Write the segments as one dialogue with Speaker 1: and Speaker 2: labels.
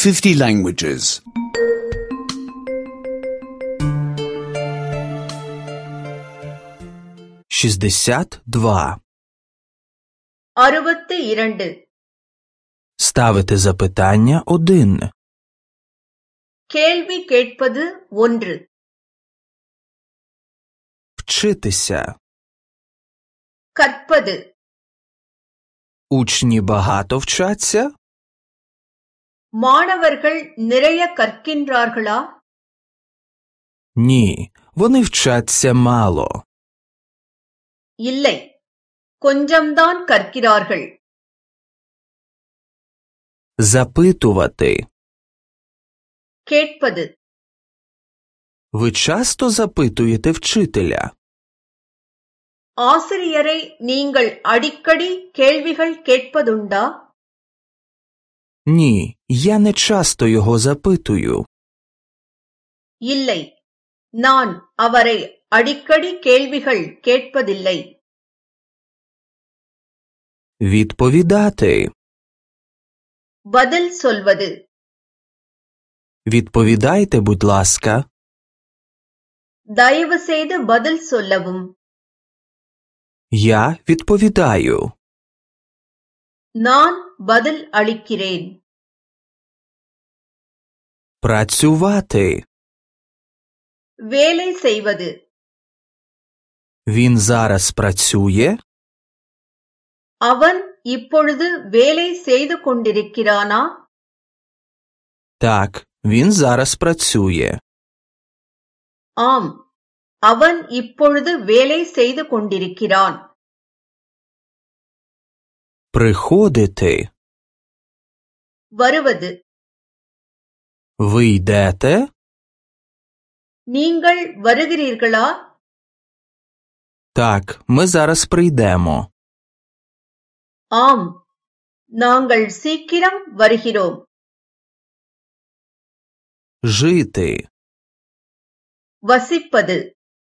Speaker 1: 50 languages.
Speaker 2: 62.
Speaker 3: 62.
Speaker 2: Ставити запитання 1.
Speaker 3: கேள்வி கேட்பது 1.
Speaker 2: Вчитися.
Speaker 3: கற்பது.
Speaker 2: Учні багато вчаться?
Speaker 3: மாணவர்கள் நிறைய கற்கின்றார்களா?
Speaker 2: Ні, вони вчаться мало.
Speaker 3: இல்லை, கொஞ்சம்தான் கற்கிறார்கள்.
Speaker 2: Запитувати.
Speaker 3: கேட்பது.
Speaker 2: Ви часто запитуєте вчителя?
Speaker 3: ஆசிரியரை நீங்கள் அடிக்கடி கேள்விகள் கேட்பதுண்டா?
Speaker 2: Ні, я не часто його запитую.
Speaker 3: இல்லை, நான் அவரை அடிக்கடி கேள்விகள் கேட்பதில்லை.
Speaker 2: Відповідати.
Speaker 3: பதில் சொல்வது.
Speaker 2: Відповідайте, будь ласка.
Speaker 3: தயவு செய்து பதில் சொல்லவும்.
Speaker 2: Я відповідаю.
Speaker 3: நான் பதில் அளிக்கிறேன்.
Speaker 2: Працювати.
Speaker 3: வேலை செய்வது.
Speaker 2: Він зараз працює?
Speaker 3: அவன் இப்பொழுது வேலை செய்து கொண்டிருக்கிறானா?
Speaker 2: Так, він зараз працює.
Speaker 3: ஆம், அவன் இப்பொழுது வேலை செய்து கொண்டிருக்கிறான்.
Speaker 2: Приходити.
Speaker 3: வருவது.
Speaker 2: Ви йдете?
Speaker 3: நீங்கள் வருகிறீர்களா?
Speaker 2: Так, ми зараз прийдемо.
Speaker 3: ஆம், நாங்கள் சீக்கிரம் வருகிறோம்.
Speaker 2: Жити.
Speaker 3: வசிப்பது.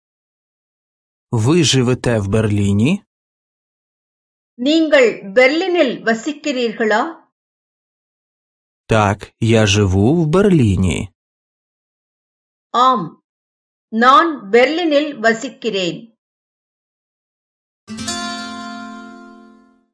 Speaker 2: Ви живете в Берліні?
Speaker 3: நீங்கள் பெர்லினில் வசிக்கிறீர்களா?
Speaker 2: Так, я живу в Берліні.
Speaker 3: ஆம், நான் பெர்லினில் வசிக்கிறேன்.